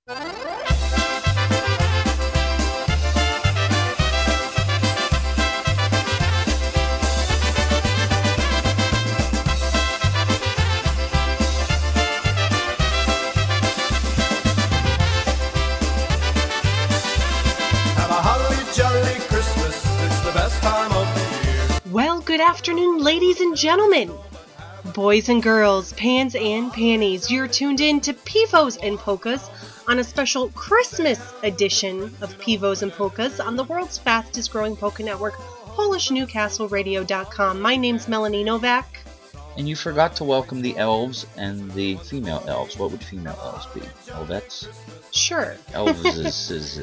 Well, good afternoon, ladies and gentlemen, boys and girls, pans and panties. You're tuned in to Pivos and Polkas on a special Christmas edition of Pivos and Polkas on the world's fastest growing polka network, PolishNewcastleRadio.com. My name's Melanie Novak. And you forgot to welcome the elves and the female elves. What would female elves be? Elvettes? Sure. Elvis.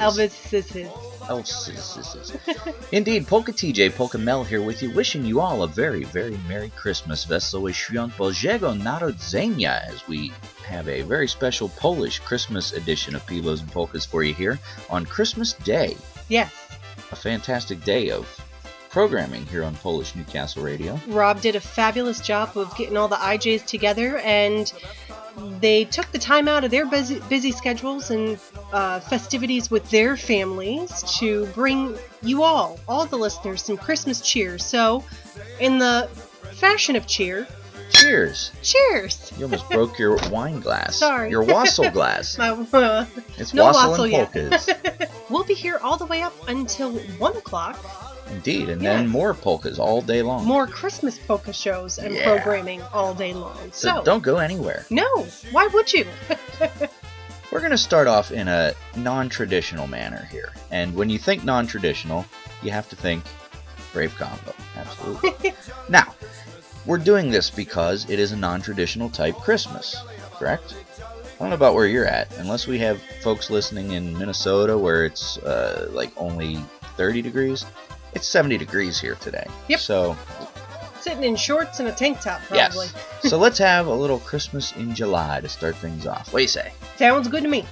Indeed, Polka TJ, Polka Mel here with you, wishing you all a very, very Merry Christmas. Wesołe Świąt Bożego Narodzenia, as we have a very special Polish Christmas edition of Pivos and Polkas for you here on Christmas Day. Yes. A fantastic day of programming here on Polish Newcastle Radio. Rob did a fabulous job of getting all the IJs together, and they took the time out of their busy schedules and festivities with their families to bring you all the listeners, some Christmas cheer. So, in the fashion of cheer, cheers! Cheers! You almost broke your wine glass. Sorry. Your wassail glass. It's no wassail and polkas. We'll be here all the way up until 1 o'clock. Indeed, and then more polkas all day long. More Christmas polka shows and programming all day long. So don't go anywhere. No, why would you? We're going to start off in a non-traditional manner here. And when you think non-traditional, you have to think Brave Combo. Absolutely. Now, we're doing this because it is a non-traditional type Christmas, correct? I don't know about where you're at, unless we have folks listening in Minnesota where it's like only 30 degrees. It's 70 degrees here today. Yep. So, sitting in shorts and a tank top, probably. Yes. So let's have a little Christmas in July to start things off. What do you say? Sounds good to me.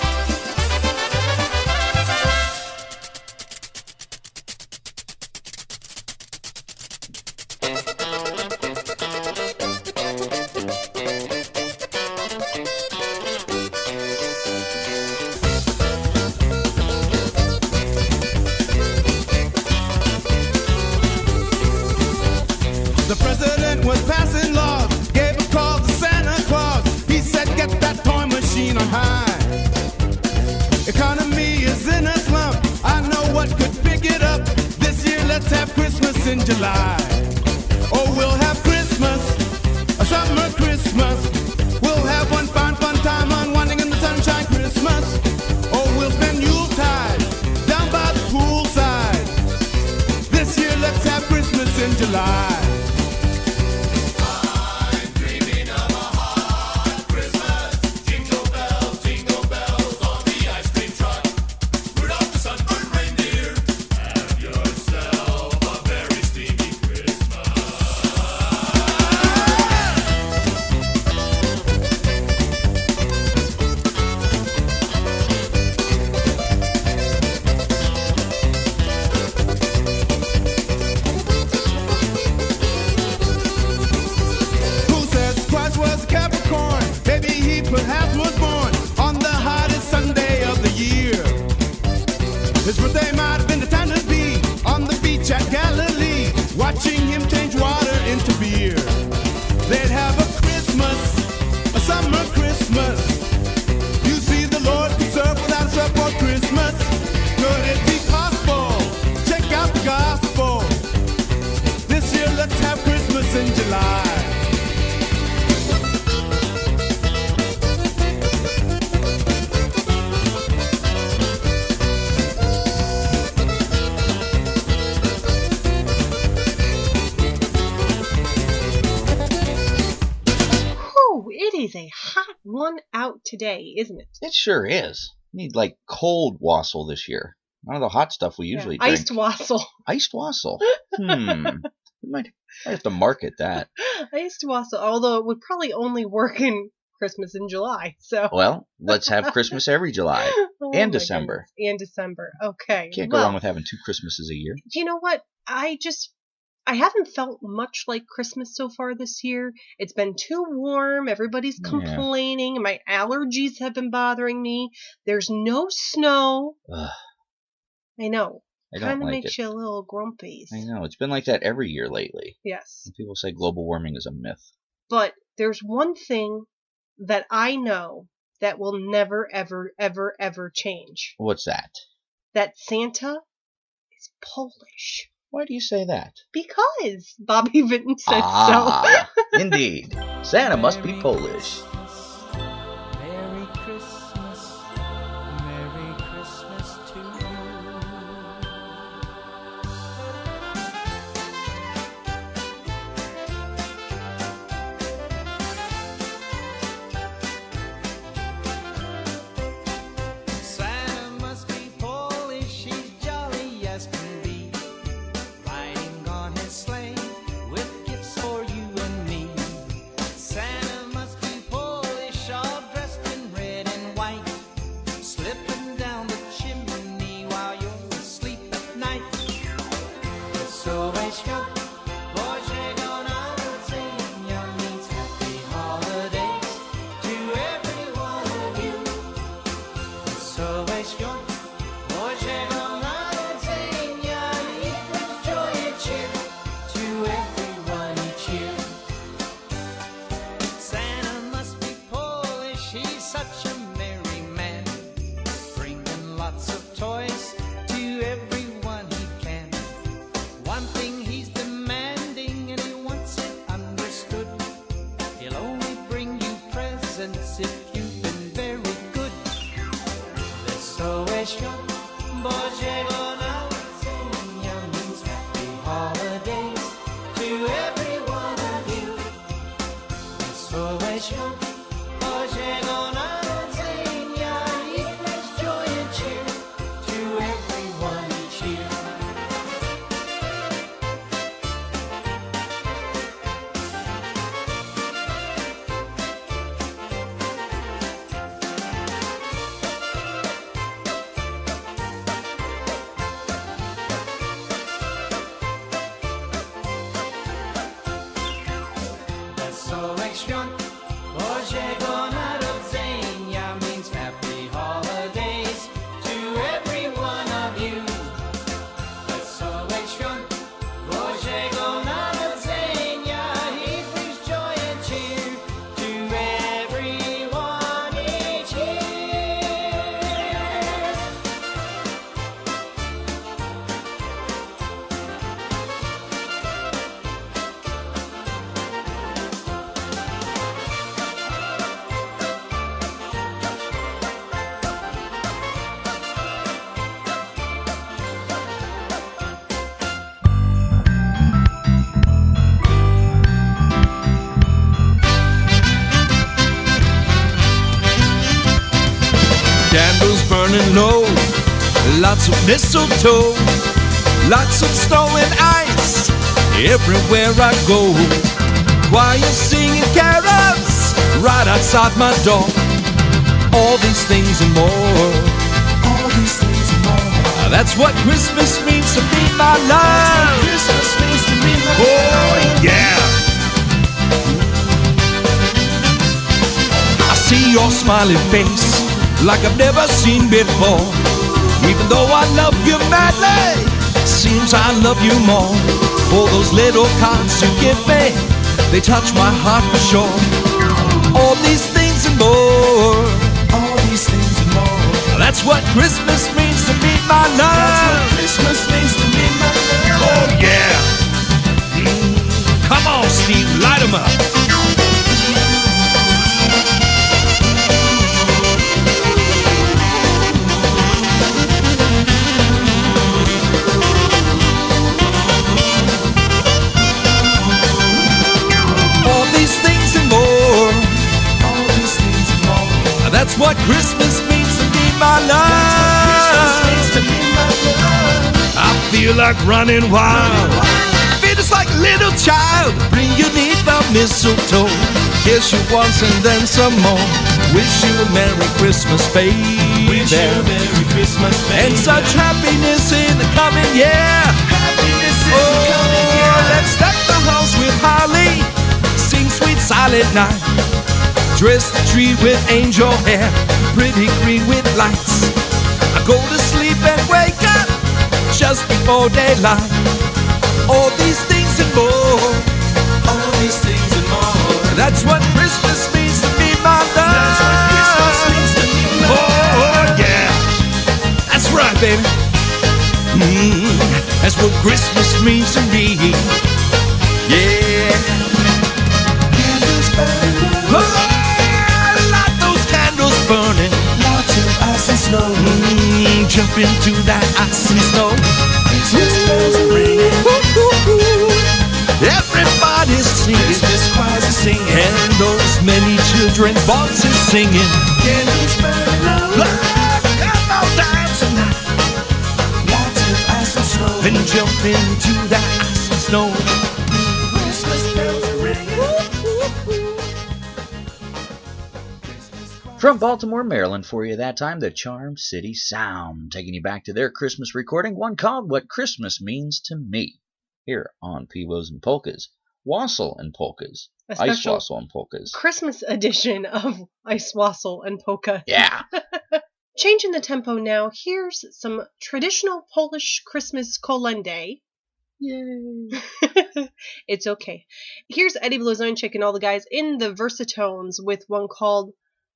The president was passing laws, gave a call to Santa Claus. He said, get that toy machine on high. Economy is in a slump, I know what could pick it up. This year let's have Christmas in July. Oh, we'll have Christmas, a summer Christmas. We'll have one fun time unwinding in the sunshine Christmas. Oh, we'll spend Yuletide down by the poolside. This year let's have Christmas in July. His birthday might have been the time to be on the beach at Galilee, watching him change water into beer. They'd have a Christmas, a summer Christmas. You see, the Lord could serve without a serve for Christmas. Could it be possible? Check out the gospel. This year, let's have Christmas in July. It is a hot one out today, isn't it? It sure is. We need like cold wassail this year. None of the hot stuff we usually drink. Iced wassail. Iced wassail. We might have to market that. Iced wassail, although it would probably only work in Christmas in July. So well, let's have Christmas every July and December. Goodness. And December. Okay. Can't go wrong with having 2 Christmases a year. You know what? I haven't felt much like Christmas so far this year. It's been too warm. Everybody's complaining. My allergies have been bothering me. There's no snow. Ugh. I know. I don't Kind of like makes it. you a little grumpy. I know. It's been like that every year lately. Yes. And people say global warming is a myth. But there's one thing that I know that will never, ever, ever, ever change. What's that? That Santa is Polish. Why do you say that? Because Bobby Vinton said Ah, indeed. Santa must be Polish. Merry Christmas, Merry Christmas to you. Santa must be Polish, he's jolly as can be, riding on his sleigh with gifts for you and me. Santa must be Polish, all dressed in red and white, slipping down the chimney while you're asleep at night. So świąt Bożego Narodzenia means happy holidays to every one of you. So świąt Bożego Narodzenia equals joy and cheer to everyone each year. Santa must be Polish, he's such a merry man, bringing lots of toys to everyone he can. One thing he's demanding and he wants it understood, he'll only bring you presents if you've been very good. Wesołe świąt Bożego Narodzenia means happy holidays to every one of you. Wesołe świąt Bożego Narodzenia equals joy and cheer to everyone each year. Wesołych świąt Bożego Narodzenia means happy holidays to every one of you. Wesołych świąt Bożego Narodzenia he brings joy and cheer to everyone each year. Candles burning low, lots of mistletoe, lots of snow and ice everywhere I go. Choir singing carols right outside my door. All these things and more. All these things and more. That's what Christmas means to me, my love. Christmas means to me, my love. Oh yeah. I see your smiling face like I've never seen before. Even though I love you madly, seems I love you more. All those little cards you give me, they touch my heart for sure. All these things and more. All these things and more. That's what Christmas means to me, my love. That's what Christmas means to me, my love. Oh yeah. Come on, Steve, light 'em up. That's what Christmas means to me, my love. I feel like running wild. Feel just like a little child. Bring you neath the mistletoe. Kiss you once and then some more. Wish you a Merry Christmas, baby. Wish you a Merry Christmas, baby. And such happiness in the coming year. Happiness in the coming year. holly, sing sweet silent night. Dress the tree with angel hair, pretty green with lights. I go to sleep and wake up just before daylight. All these things and more. All these things and more. That's what Christmas means to me, my love. That's what Christmas means to me, my love. Oh, yeah. That's right, baby. That's what Christmas means to me. Yeah. Candles burning. Light those candles burning. Lots of ice and snow. Jump into that ice and snow. Christmas bells are ringing. Everybody's singing. Christmas choirs are singing. And those many children voices singing. Candles burning low. Come on, dance tonight. Lots of ice and snow. And jump into that ice and snow. Christmas bells are ringing. From Baltimore, Maryland, for you that time, the Charm City Sound, taking you back to their Christmas recording, one called What Christmas Means to Me, here on Peebles and Polkas, Wassail and Polkas, A Ice special Wassail and Polkas. Christmas edition of Ice Wassail and Polka. Yeah. Changing the tempo now, here's some traditional Polish Christmas kolędy. Yay. It's okay. Here's Eddie Blazonczyk and all the guys in the Versatones with one called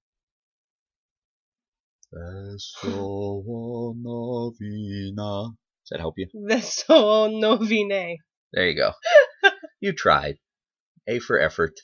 Wesoła nowina. Does that help you? Wesoło Nowine. There you go. You tried. A for effort.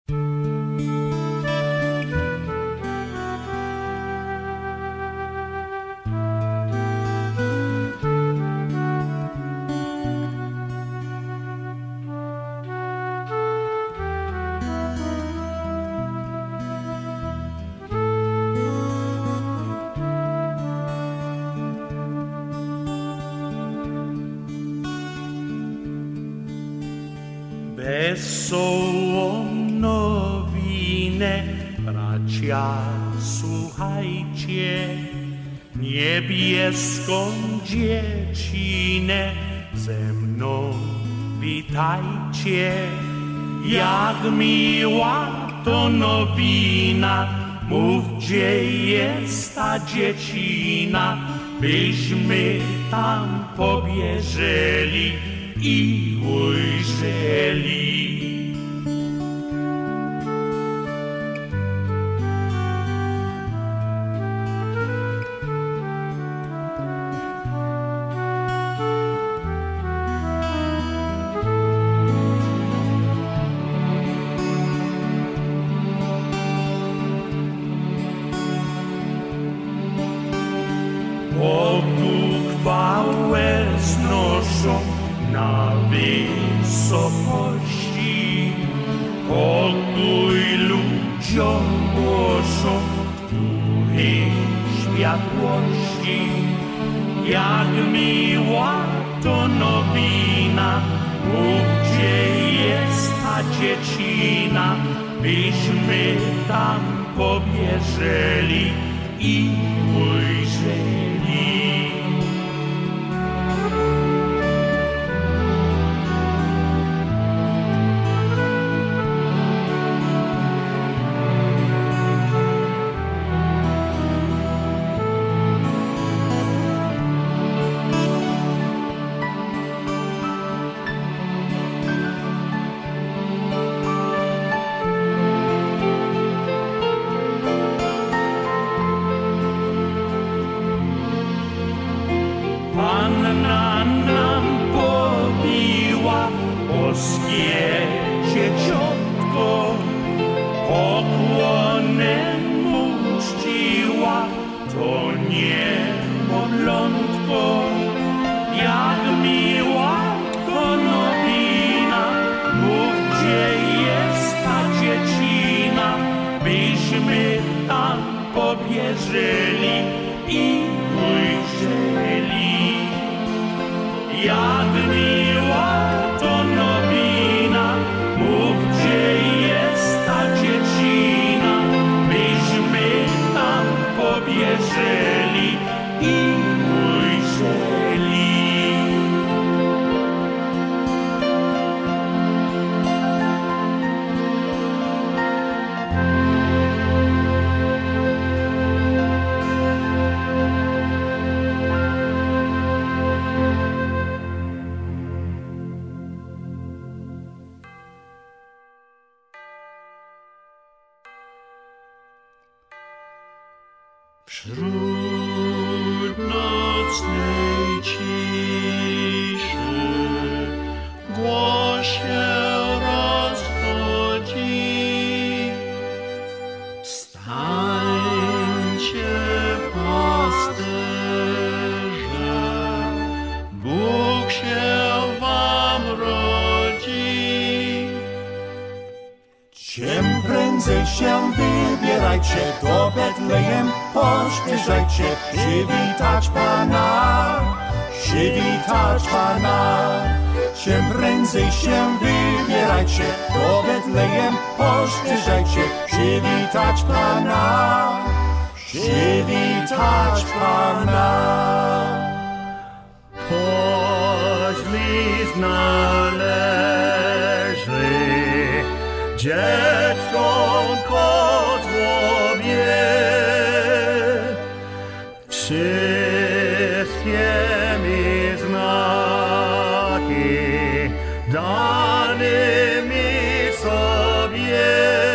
Wesołą nowinę, bracia, słuchajcie, niebieską dziecinę ze mną witajcie. Jak miła to nowina, mów, gdzie jest ta dziecina, byśmy tam pobieżeli i ujrzeli. Bogu chwałę znoszą na wysokości, pokój ludziom głoszą duchy światłości. Jak miła to nowina, mów, gdzie jest ta dziecina, byśmy tam pobieżeli i ujrzeli. Panna nam pobiła boskie dzieciątko, pokłonem mu czciła to niemowlątko. Jak miła to nowina, mów, gdzie jest ta dziecina, byśmy tam pobieżeli i ujrzeli. Jak miła to nowina, mów, gdzie jest ta dziecina, byśmy tam pobieżeli i ujrzeli. Wśród nocnej ciszy głos się rozchodzi. Stańcie, pasterze, Bóg się wam rodzi. Czym prędzej się wybierajcie do Betlejem, pośpieszajcie przywitać Pana, przywitać Pana. Czym prędzej się wybierajcie do Betlejem, pośpieszajcie przywitać Pana, przywitać Pana. Poźli znależy dzieciom kozłowie. Wszystkie mi znaki dane mi sobie.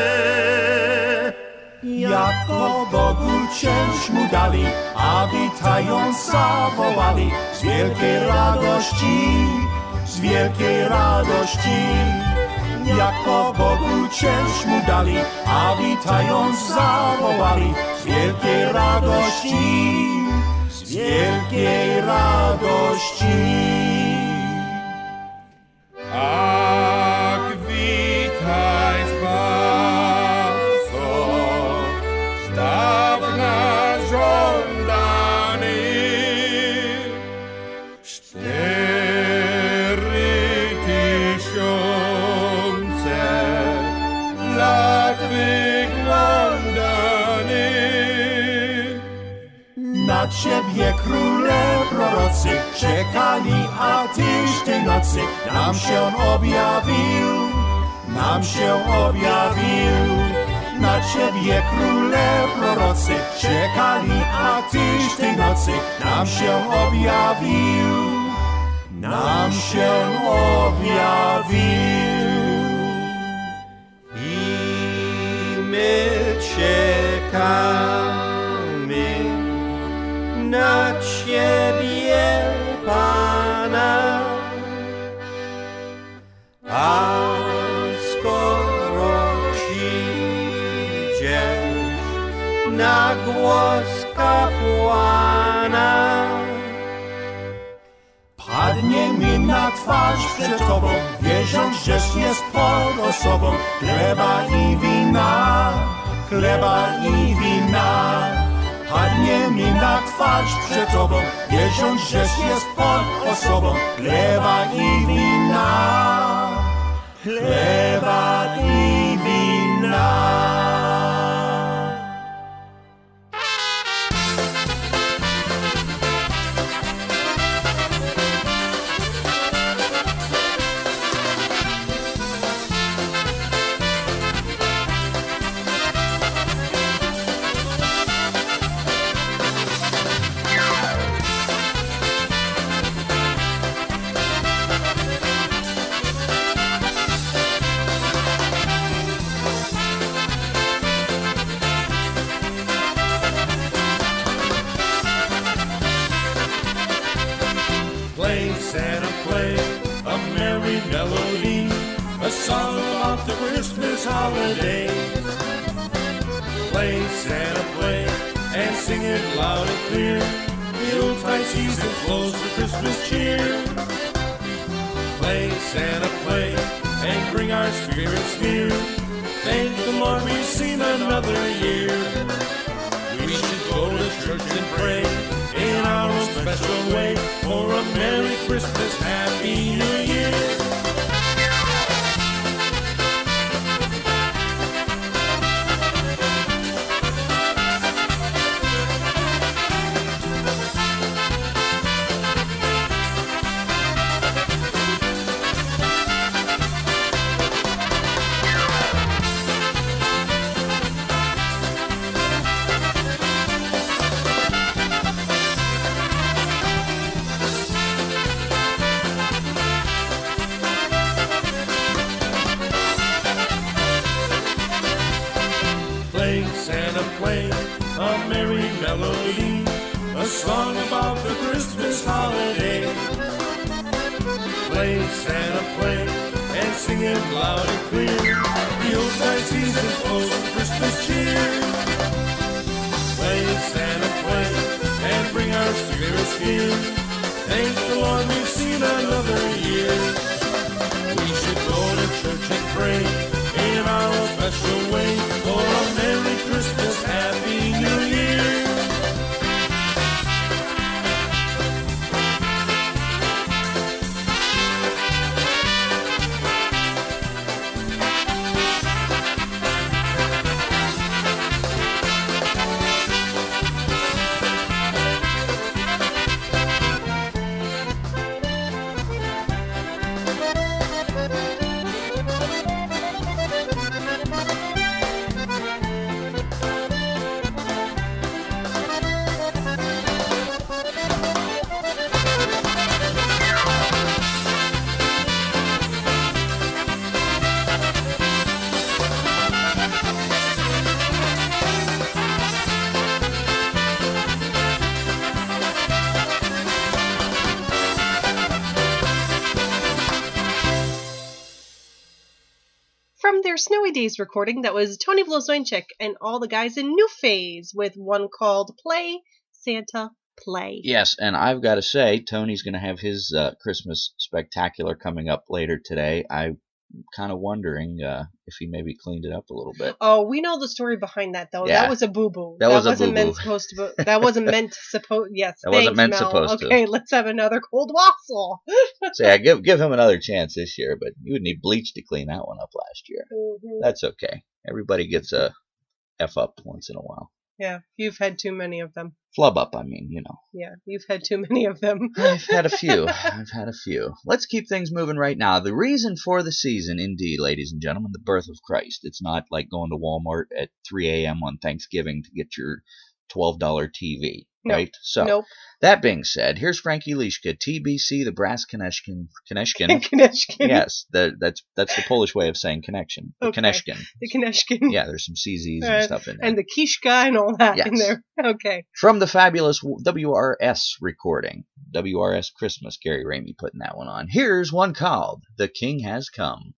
Jako Bogu cięż mu dali, a witając zawołali z wielkiej radości, z wielkiej radości. Jako Bogu cięż mu dali, a witając zawołali z wielkiej radości, z wielkiej radości. Ach, witaj Zbawco, z dawna żądany. 4000 lat wyglądany. Na Ciebie króle prorocy czekali, a Tyś tej nocy nam się objawił, nam się objawił. Na Ciebie króle prorocy czekali, a Tyś tej nocy nam się objawił, nam się objawił. I my czekamy na Ciebie, Pana, a skoro przyjdziesz na głos kapłana, padnie mi na twarz przed Tobą, wierząc, żeś jest pod osobą chleba i wina, chleba i wina. Padnie mi na twarz przed Tobą, wierząc, żeś jest pod osobą chleba i wina, chleba i wina. Play, Santa, play a merry melody, a song about the Christmas holiday. Play, Santa, play, and sing it loud and clear. The Yuletide season flows for Christmas cheer. Play, Santa, play, and bring our spirits near. Thank the Lord we've seen another year. We should go to church and pray in our own special way for a Merry Christmas, Happy New Year. a song about the Christmas holiday. Play, Santa, play, and sing it loud and clear. The Yuletide season's close with Christmas cheer. Play, Santa, play, and bring our spirits here. Thank the Lord we've seen another year. We should go to church and pray in our own special way for a Merry Christmas, Happy New Year. From their Snowy Days recording, that was Tony Vlozoinchik and all the guys in New Phase with one called Play, Santa, Play. Yes, and I've got to say, Tony's going to have his Christmas spectacular coming up later today. I'm kind of wondering if he maybe cleaned it up a little bit. Oh, we know the story behind that, though. Yeah. That was a boo-boo. That was a wasn't boo-boo. meant supposed to. That wasn't meant to suppose. Yes, That wasn't thanks, meant Mel. supposed to. Okay, let's have another cold wassail. So yeah, give him another chance this year, but you would need bleach to clean that one up last year. Mhm. That's okay. Everybody gets a F up once in a while. Yeah, you've had too many of them. Flub up, I mean, you know. Yeah, you've had too many of them. I've had a few. I've had a few. Let's keep things moving right now. The reason for the season, indeed, ladies and gentlemen, the birth of Christ. It's not like going to Walmart at 3 a.m. on Thanksgiving to get your $12 TV, No. right? So, Nope. that being said, here's Frankie Lischka, TBC, the Brass Konechkin. Konechkin. Yes, that's the Polish way of saying connection. The Okay. Konechkin. The Konechkin. Yeah, there's some CZs and stuff in there. And the Kishka and all that in Yes. there. Okay. From the fabulous WRS recording. WRS Christmas, Gary Ramey putting that one on. Here's one called The King Has Come.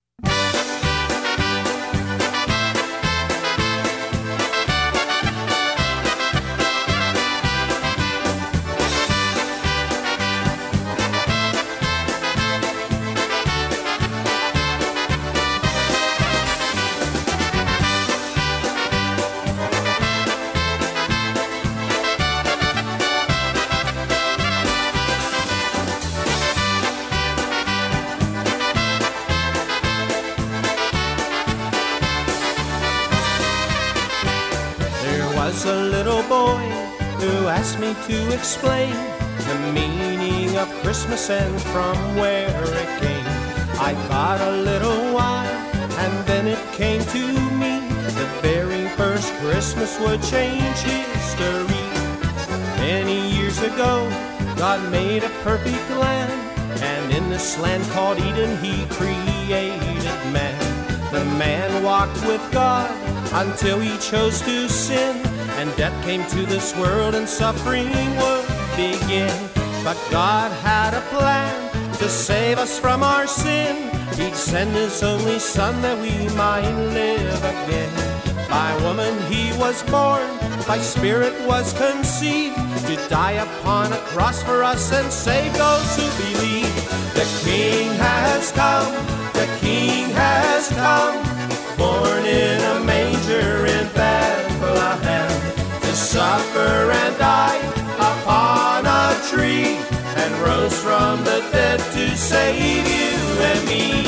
There was a little boy who asked me to explain the meaning of Christmas and from where it came. I thought a little while and then it came to me. The very first Christmas would change history. Many years ago, God made a perfect land, and in this land called Eden, He created man. The man walked with God until he chose to sin, and death came to this world and suffering would begin. But God had a plan to save us from our sin. He'd send His only Son that we might live again. By woman He was born, by Spirit was conceived, to die upon a cross for us and save those who believe. The King has come, the King has come, born in a manger in Bethlehem, to suffer and die upon a tree, and rose from the dead to save you and me.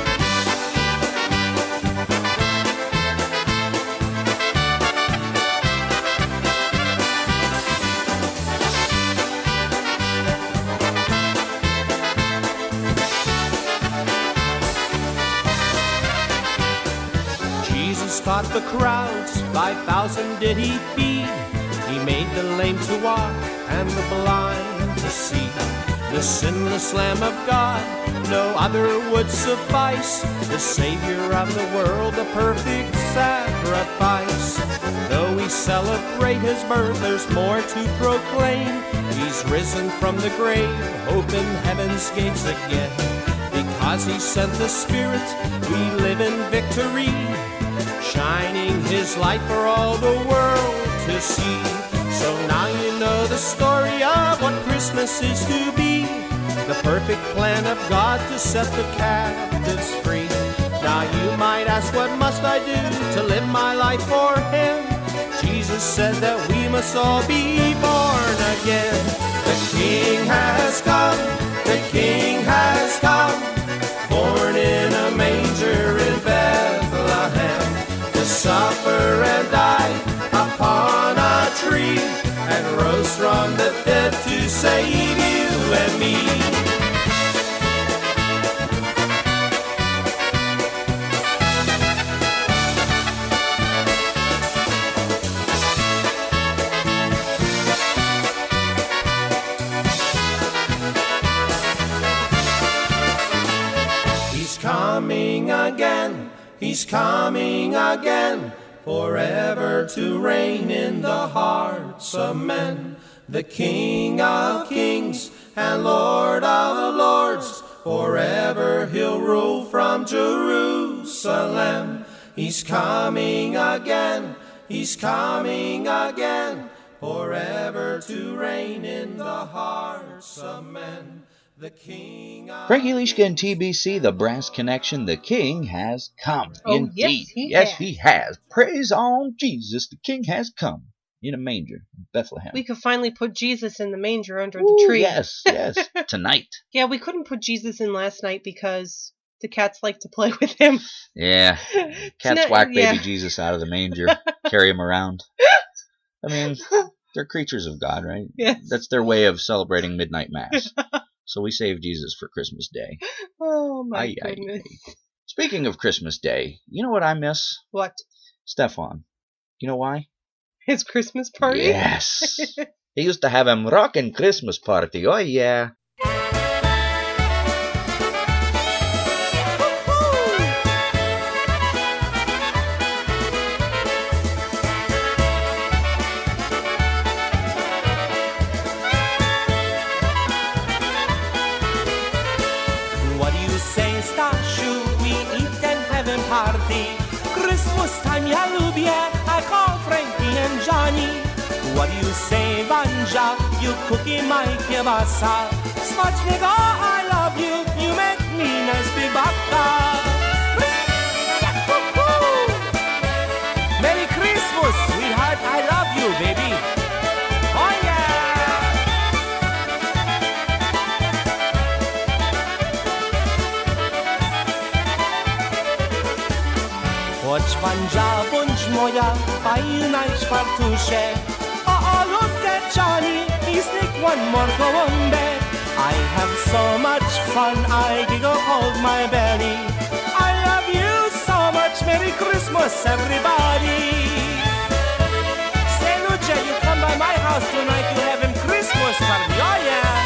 Jesus taught the crowds, 5,000 did He feed. He made the lame to walk and the blind to see. the sinless Lamb of God. No other would suffice, the Savior of the world, the perfect sacrifice. Though we celebrate his birth, there's more to proclaim. He's risen from the grave, open heaven's gates again. Because he sent the Spirit, we live in victory, shining his light for all the world to see. So now you know the story of what Christmas is to be, the perfect plan of God to set the captives free. Now you might ask, what must I do to live my life for him? Jesus said that we must all be born again. The King has come, the King has come, born in a manger in Bethlehem, to suffer and die upon a tree, and rose from the dead to save you and me. He's coming again, forever to reign in the hearts of men. The King of kings and Lord of lords, forever he'll rule from Jerusalem. He's coming again, he's coming again, forever to reign in the hearts of men. Frankie Lishka and TBC, the Brass Connection, the King has come. Oh, indeed. yes, he has. Praise on Jesus, the King has come in a manger in Bethlehem. We could finally put Jesus in the manger under the tree. Yes, tonight. Yeah, we couldn't put Jesus in last night because the cats like to play with him. Yeah, cats whack baby Jesus out of the manger, carry him around. I mean, they're creatures of God, right? Yes. That's their way of celebrating midnight mass. So we save Jesus for Christmas Day. Oh, my goodness. Speaking of Christmas Day, you know what I miss? What? Stefan. You know why? His Christmas party? Yes. He used to have a rockin' Christmas party. Oh, yeah. Christmas time ja lubię, I call Frankie and Johnny. What do you say, Banja? You cookie my kielbasa. Smacznego, I love you. You make me nice big baka. Merry Christmas, sweetheart. I love you, baby. Oh yeah. Chodź Banja, bądź moja, fajna i czwartusie. Oh, look at Johnny, he's like one more go on bed. I have so much fun, I giggle hold my belly. I love you so much, Merry Christmas, everybody. Say, Lucia, you come by my house tonight, you having Christmas party, oh yeah.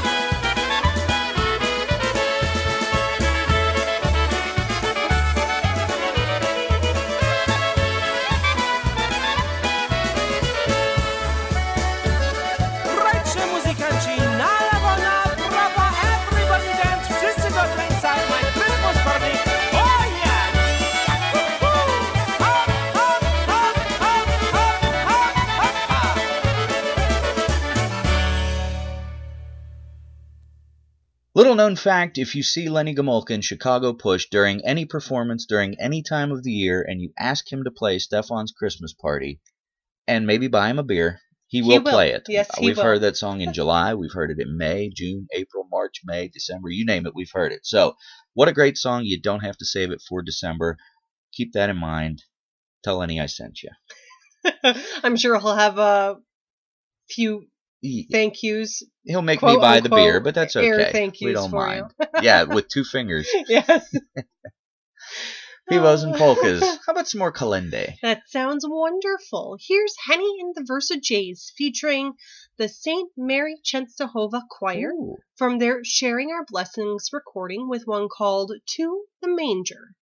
Little known fact, if you see Lenny Gomulka in Chicago Push during any performance during any time of the year and you ask him to play Stefan's Christmas Party and maybe buy him a beer, he will play it. Yes, he We've will. heard that song in July. We've heard it in May, June, April, March, May, December. You name it, we've heard it. So what a great song. You don't have to save it for December. Keep that in mind. Tell Lenny I sent you. I'm sure he'll have a few thank yous. He'll make quote, me buy the unquote, beer, but that's okay. air thank We yous don't for mind. you. Yeah, with two fingers. Yes. Pivos and polkas. How about some more Kalende? That sounds wonderful. Here's Henny and the Versajays featuring the St. Mary Chenstohova Choir Ooh. from their Sharing Our Blessings recording with one called To the Manger.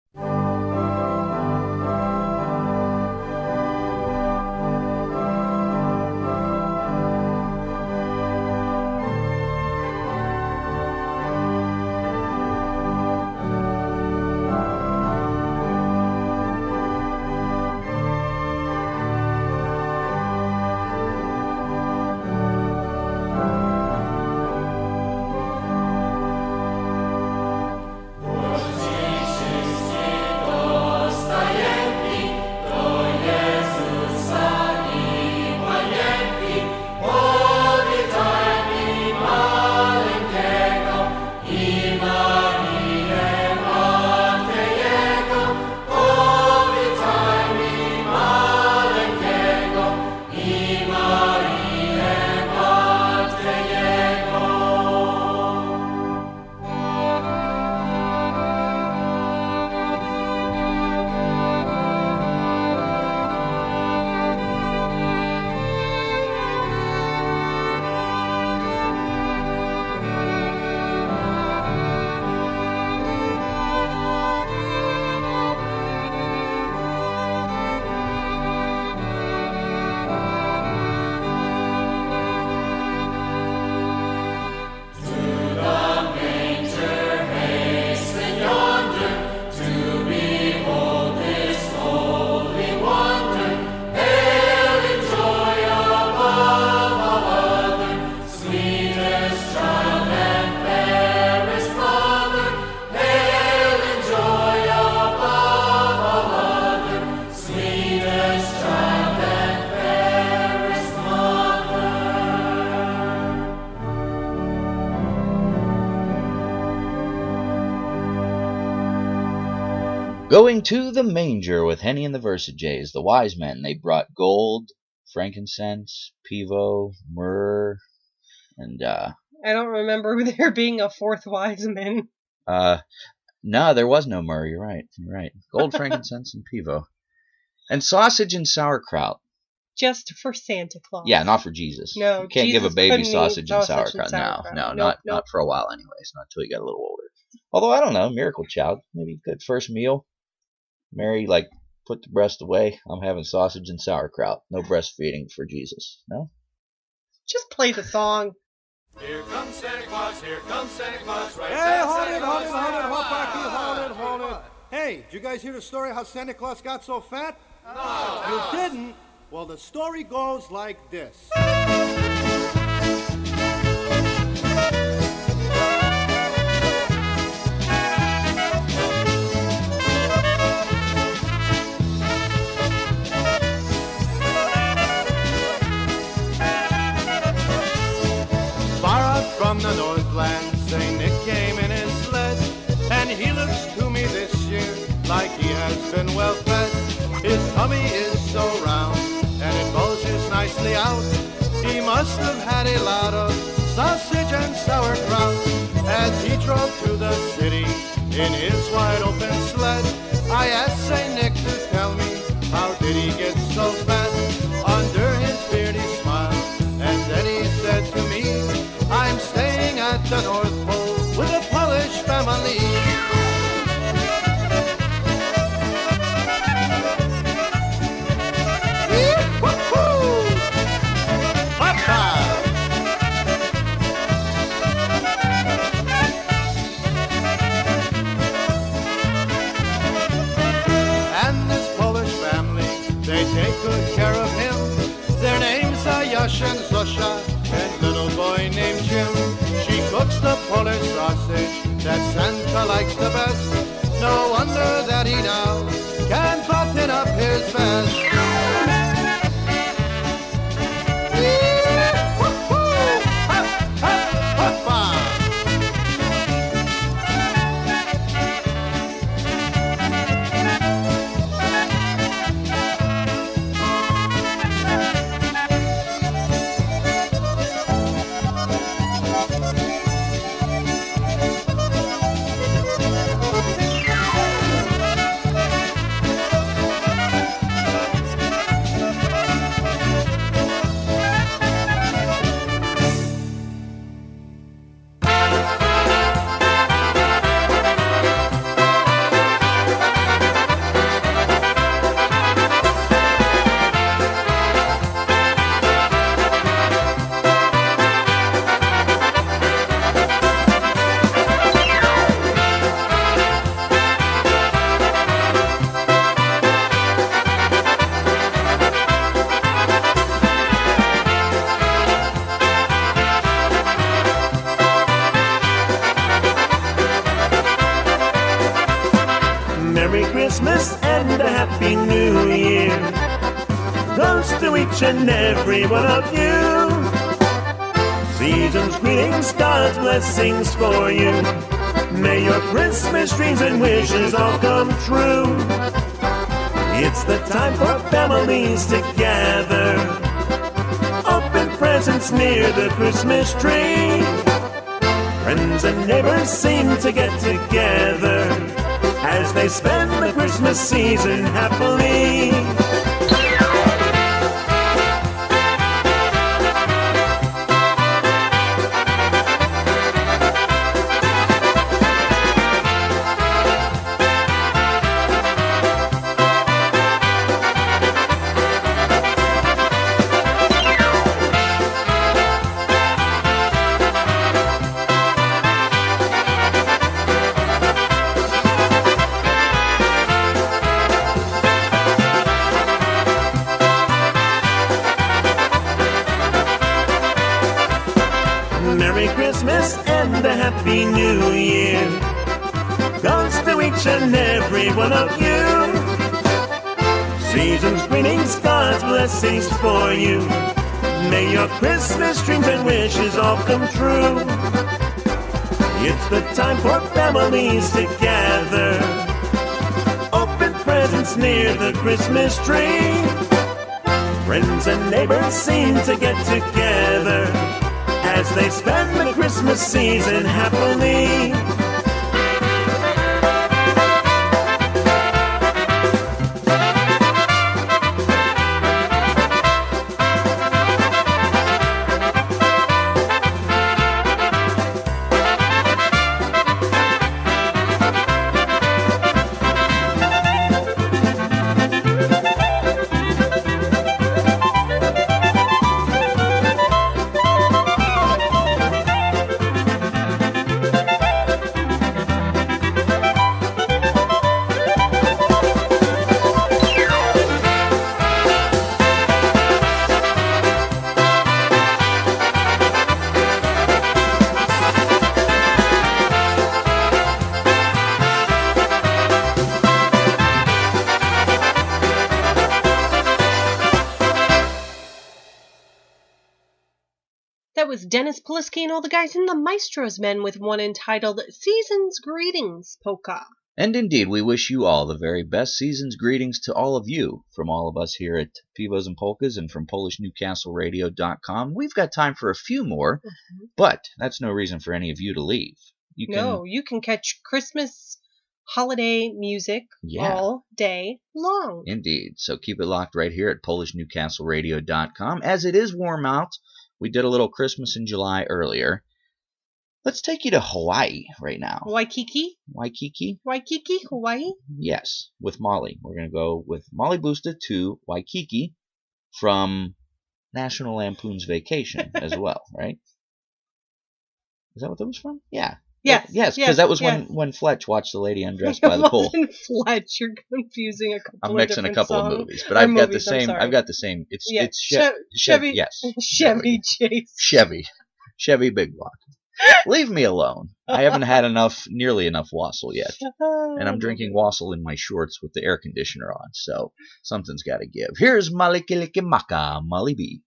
Going to the manger with Henny and the Versajays, the wise men. They brought gold, frankincense, pivo, myrrh, and I don't remember there being a fourth wise man. no, there was no myrrh. You're right. You're right. Gold, frankincense, and pivo, and sausage and sauerkraut. Just for Santa Claus. Yeah, not for Jesus. No, you can't Jesus give a baby couldn't eat sausage and sausage sauerkraut. and sauerkraut. No, Nope. not for a while, anyways. Not until you got a little older. Although I don't know, miracle child, maybe good first meal. Mary, put the breast away. I'm having sausage and sauerkraut. No breastfeeding for Jesus. No? Just play the song. Here comes Santa Claus, here comes Santa Claus, right Hey, there, hold Santa it, Claus, hold it, hold it, Santa hold back Claus. here, hold it. Hey, did you guys hear the story how Santa Claus got so fat? No. You didn't? Well, the story goes like this. From the Northland, St. Nick came in his sled, and he looks to me this year like he has been well fed. His tummy is so round, and it bulges nicely out. He must have had a lot of sausage and sauerkraut. As he drove through the city in his wide open sled, I asked St. Nick to tell me, how did he get so fat? Under his beard he smiled, and then he said to me, I'm staying at the North Pole with a Polish family. And this Polish family, they take good care of him. Their names are Yash and Zosha, and little boy named Jim. She cooks the Polish sausage that Santa likes the best. No wonder that he now can't button up his vest. each and every one of you. Season's greetings, God's blessings for you. May your Christmas dreams and wishes all come true. It's the time for families to gather, open presents near the Christmas tree. Friends and neighbors seem to get together as they spend the Christmas season happily. Merry Christmas and a Happy New Year goes to each and every one of you. Season's greetings, God's blessings for you. May your Christmas dreams and wishes all come true. It's the time for families to gather, open presents near the Christmas tree. Friends and neighbors seem to get together as they spend the Christmas season happily. That was Dennis Polisky and all the guys in the Maestro's Men with one entitled Season's Greetings Polka. And indeed, we wish you all the very best season's greetings to all of you, from all of us here at Pivos and Polkas and from PolishNewcastleRadio.com. We've got time for a few more, but that's no reason for any of you to leave. You can catch Christmas holiday music all day long. Indeed. So keep it locked right here at PolishNewcastleRadio.com. As it is warm out, we did a little Christmas in July earlier. Let's take you to Hawaii right now. Waikiki? Waikiki? Waikiki, Hawaii? Yes, with Molly. We're going to go with Molly Busta to Waikiki from National Lampoon's Vacation as well, right? Is that what that was from? Yeah. Yes, because that was when Fletch watched the lady undressed by the pool. Fletch, you're confusing a couple. I'm mixing a couple of movies, but I've got the same. It's Chevy. Yes, Chevy Chase. Chevy Big Block. Leave me alone. I haven't had nearly enough wassail yet, and I'm drinking wassail in my shorts with the air conditioner on. So something's got to give. Here's Malikilikimaka, Molly B.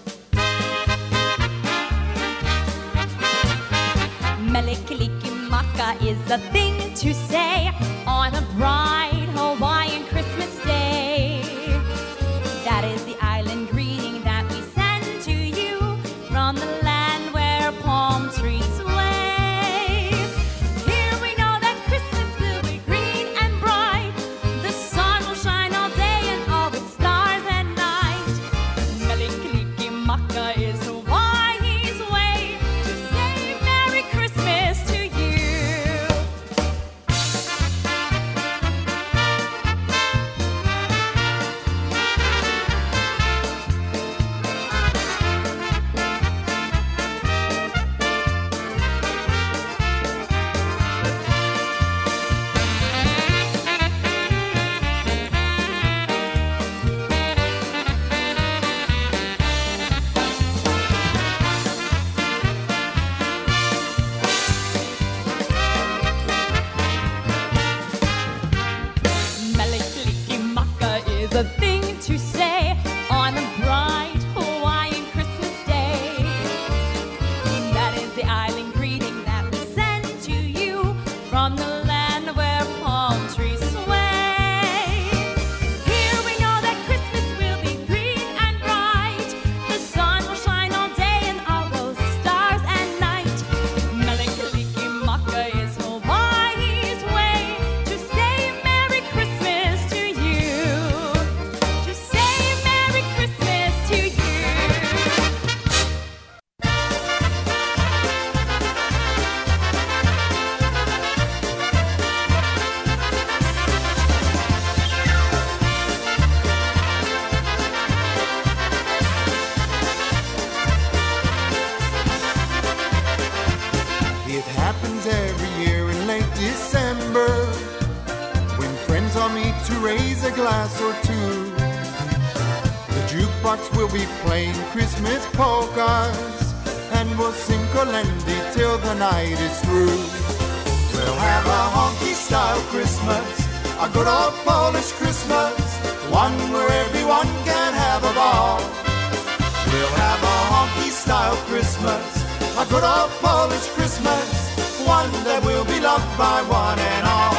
Melikilikimaka is the thing to say on a bright Hawaiian Christmas day. That is the island greeting that we send to you from the land where palm trees sway. Here we know that Christmas will be green and bright. The sun will shine all day and all the stars at night. Melikilikimaka is Hawaii's way to say Merry Christmas to you. a glass or two. The jukebox will be playing Christmas polkas, and we'll sing Colendi till the night is through. We'll have a honky-style Christmas, a good old Polish Christmas, one where everyone can have a ball. We'll have a honky-style Christmas, a good old Polish Christmas, one that will be loved by one and all.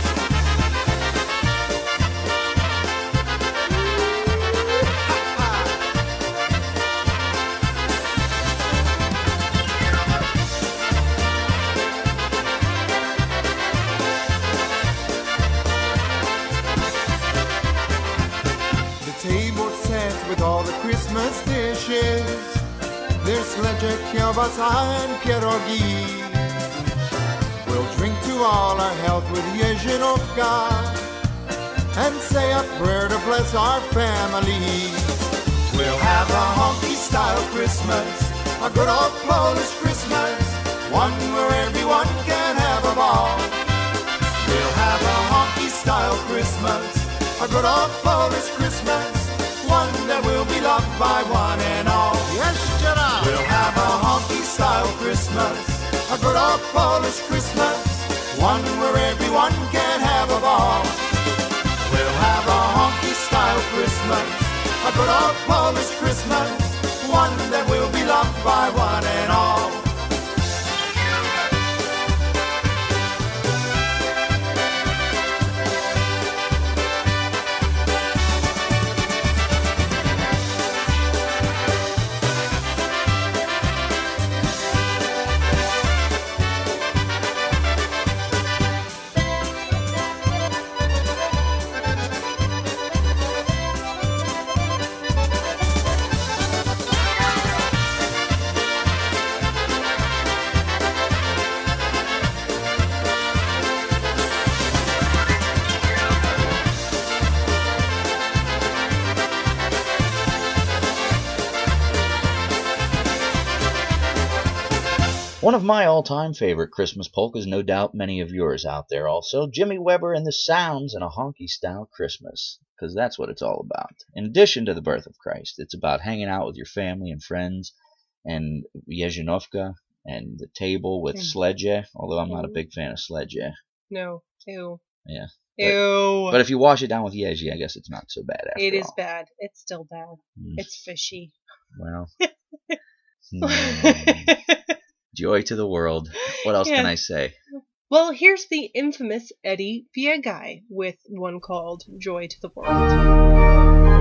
With all the Christmas dishes, there's sledge, kielbasa, and pierogi. We'll drink to all our health with Jezinovka and say a prayer to bless our family. We'll have a honky-style Christmas, a good old Polish Christmas, one where everyone can have a ball. We'll have a honky-style Christmas, a good old Polish Christmas, one that will be loved by one and all. Yes, Gerard. We'll have a honky-style Christmas, a good old Polish Christmas, one where everyone can have a ball. We'll have a honky-style Christmas, a good old Polish Christmas, one that will be loved by one and all. One of my all-time favorite Christmas polkas, no doubt many of yours out there also, Jimmy Weber and the Sounds and a honky-style Christmas, because that's what it's all about. In addition to the birth of Christ, it's about hanging out with your family and friends, and Jezinovka, and the table with sledge, although I'm not a big fan of sledge. No. Ew. Yeah. Ew. But if you wash it down with Yeji, I guess it's not so bad after It is all. bad. It's still bad. It's fishy. Well. Joy to the world. What else can I say? Well, here's the infamous Eddie Viegai with one called Joy to the World.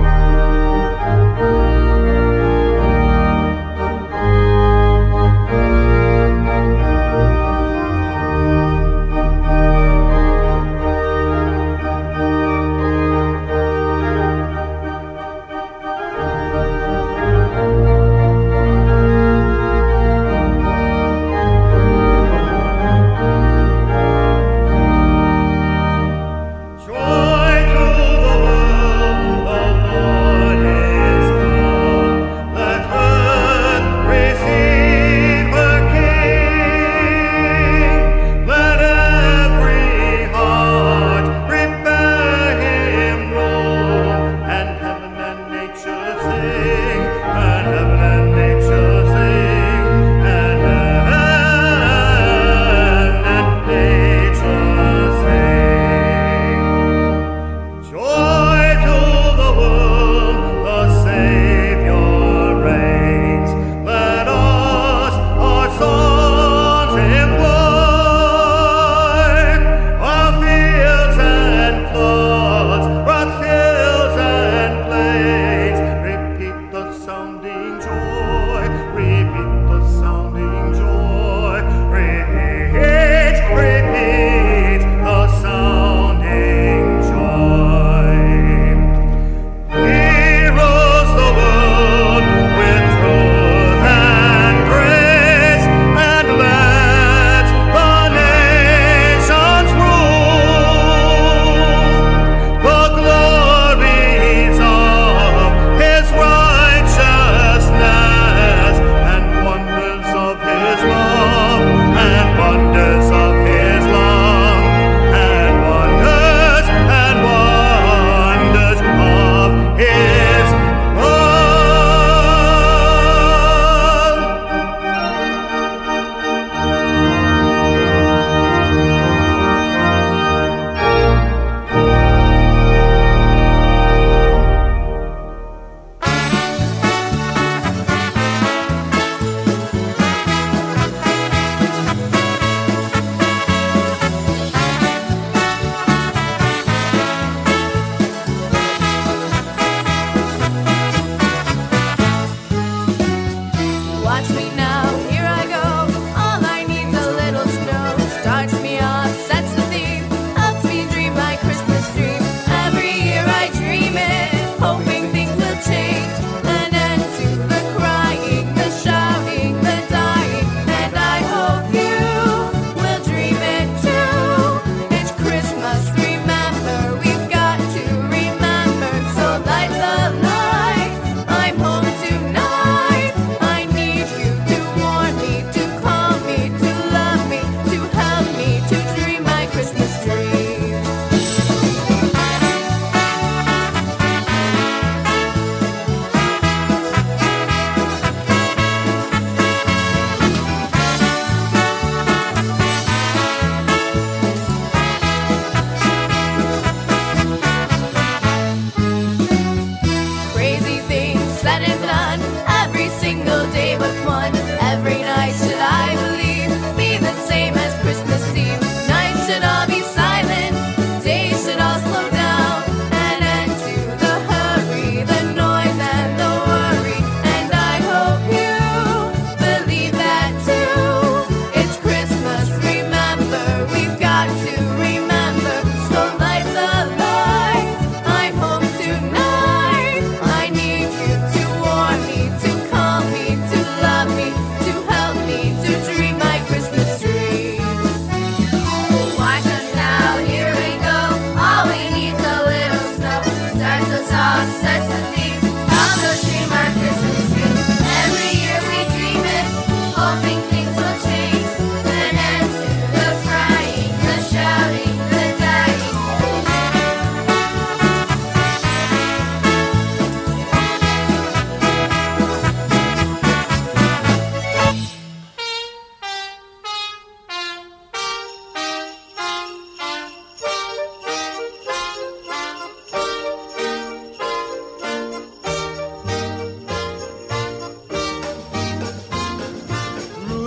Joy to the world, the Lord is come.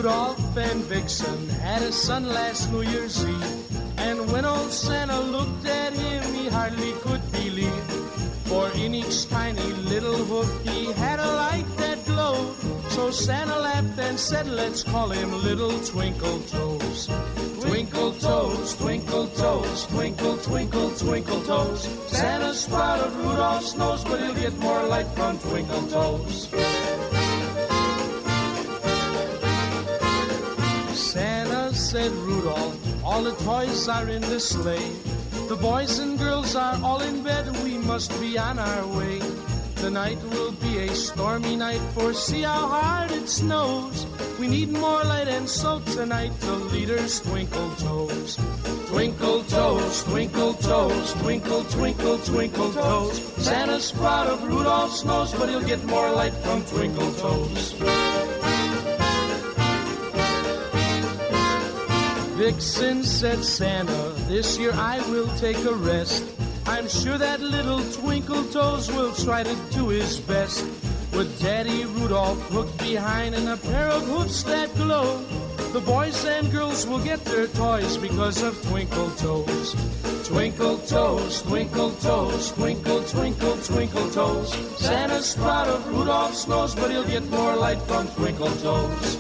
Rudolph and Vixen had a son last New Year's Eve. And when old Santa looked at him, he hardly could believe. For in each tiny little hoof he had a light that glowed. So Santa laughed and said, let's call him Little Twinkle Toes. Twinkle toes, twinkle toes, twinkle, twinkle, twinkle toes. Santa's proud of Rudolph's nose, but he'll get more light from Twinkle Toes. Santa, said Rudolph, all the toys are in the sleigh. The boys and girls are all in bed, we must be on our way. Tonight will be a stormy night, for see how hard it snows. We need more light, and so tonight the leader's Twinkle Toes. Twinkle toes, twinkle toes, twinkle, twinkle, twinkle toes. Santa's proud of Rudolph's nose, but he'll get more light from Twinkle Toes. Vixen, said Santa, this year I will take a rest. I'm sure that little Twinkle Toes will try to do his best. With Daddy Rudolph hooked behind and a pair of hoofs that glow, the boys and girls will get their toys because of Twinkle Toes. Twinkle toes, twinkle toes, twinkle, twinkle, twinkle toes. Santa's proud of Rudolph's nose, but he'll get more light from Twinkle Toes.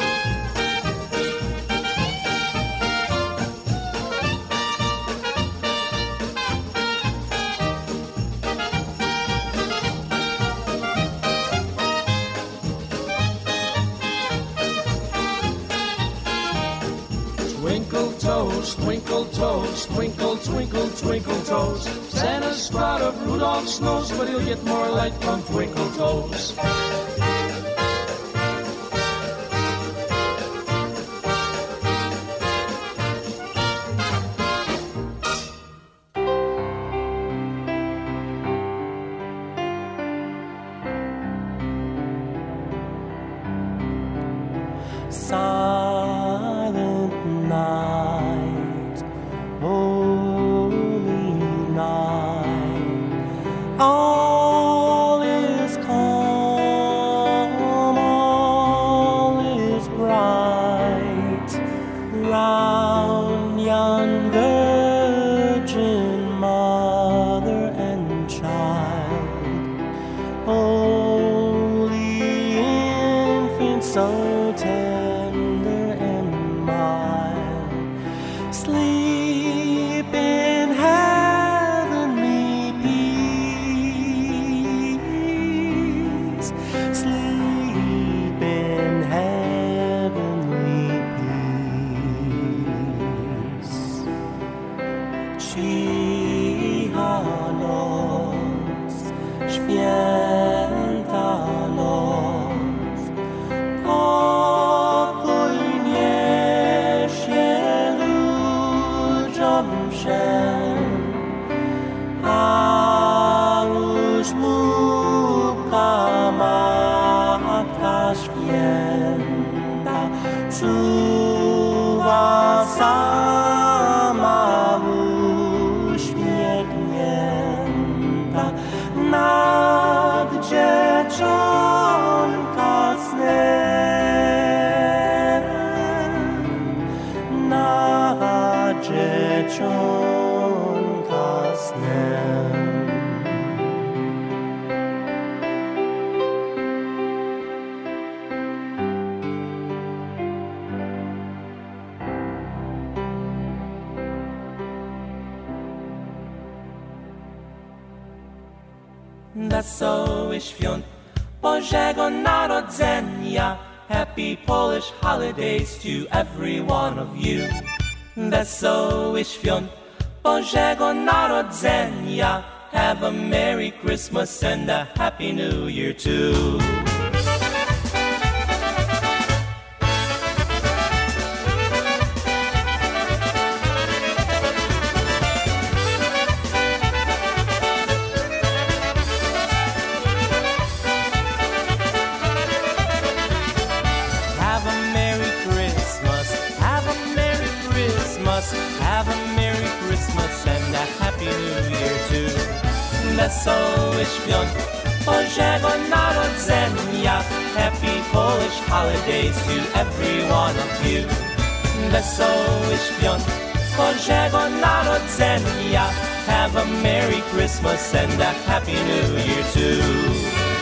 Twinkle toes, twinkle, twinkle, twinkle toes. Santa's proud of Rudolph's nose, but he'll get more light from Twinkle Toes. Silent night, holy night, all is calm, all is bright, round yon virgin mother and child, holy infant, so tender and mild, sleep in heavenly peace, sleep in heavenly peace. Cicha noc, święta noc, pokój niesie ludziom wszem, a już Bóbka Matka Święta czuwa sama uśmiechnięta nad dzieciątka snem, nad dzieciątka snem. Wesołych świąt Bożego Narodzenia. Happy Polish holidays to every one of you. Wesołych świąt Bożego Narodzenia. Have a Merry Christmas and a Happy New Year too. Have a Merry Christmas, have a Merry Christmas, have a Merry Christmas and a Happy New Year too. Wesołych świąt Bożego Narodzenia. Happy Polish holidays to every one of you. Wesoły świąt Bożego Narodzenia. Have a Merry Christmas and a Happy New Year too.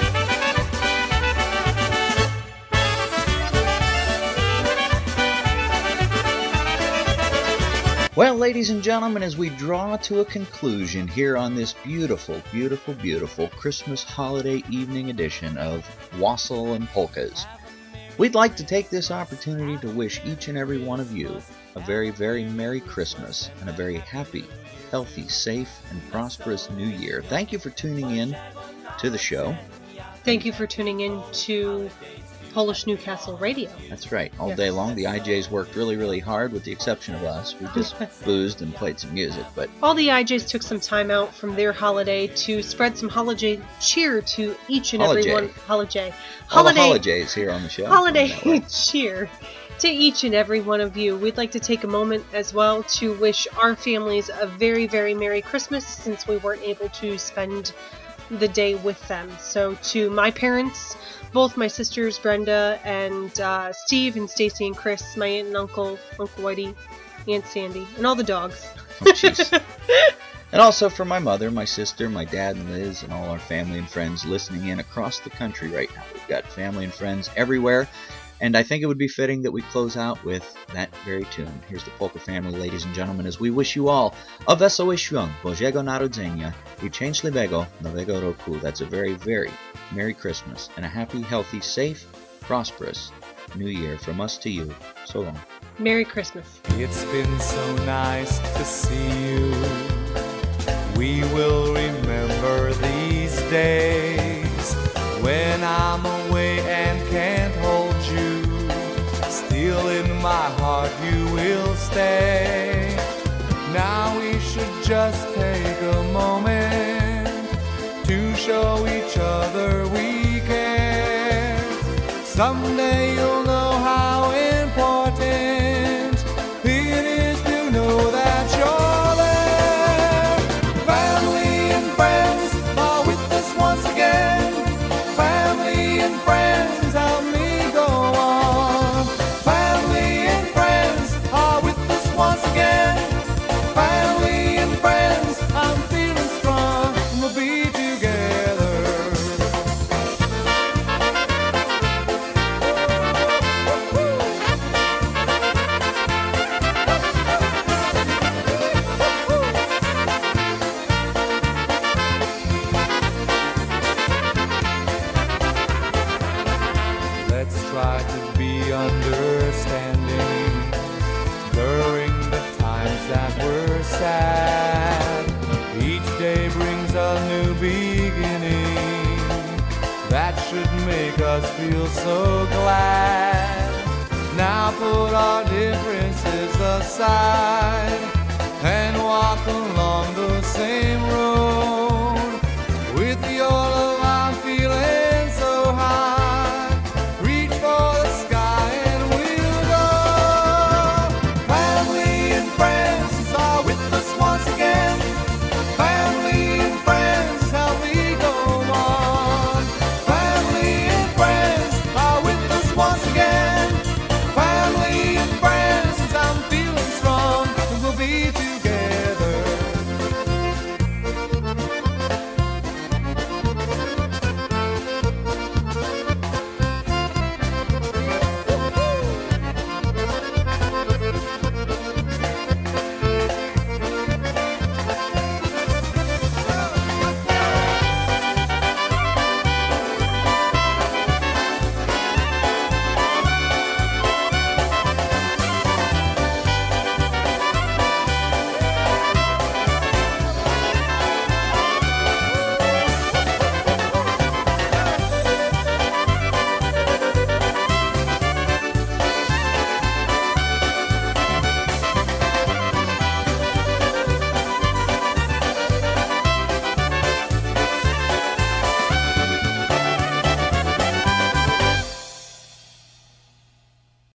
Well, ladies and gentlemen, as we draw to a conclusion here on this beautiful, beautiful, beautiful Christmas holiday evening edition of Wassail and Polkas, we'd like to take this opportunity to wish each and every one of you a very, very Merry Christmas and a very happy, healthy, safe, and prosperous New Year. Thank you for tuning in to the show. Thank you for tuning in to Polish Newcastle Radio. That's right. All day long, the IJs worked really, really hard, with the exception of us. We just boozed and played some music. But all the IJs took some time out from their holiday to spread some holiday cheer to each and every one. All the holidays here on the show. Holiday cheer to each and every one of you. We'd like to take a moment as well to wish our families a very, very Merry Christmas, since we weren't able to spend the day with them. So to my parents, both my sisters Brenda and Steve and Stacy and Chris, my aunt and uncle, Uncle Whitey, Aunt Sandy, and all the dogs. Oh, jeez. And also for my mother, my sister, my dad and Liz, and all our family and friends listening in across the country right now. We've got family and friends everywhere, and I think it would be fitting that we close out with that very tune. Here's the Polka family, ladies and gentlemen, as we wish you all a Wesoły Świąt Bożego Narodzenia i Szczęśliwego Nowego Roku. That's a very, very Merry Christmas and a happy, healthy, safe, prosperous New Year from us to you. So long. Merry Christmas. It's been so nice to see you. We will remember these days when I'm away and can't hold you. Still in my heart you will stay. Now we should just take a moment to show each other we care. Someday you'll know how important it is to know that you're there. Family and friends are with us once again. Family and friends help me go on. Family and friends are with us once again. Family and friends, I'm feeling strong. We'll be together. Let's try to be understanding during the times that we're sad. Each day brings a new beginning that should make us feel so glad. Now put our differences aside and walk along the same road.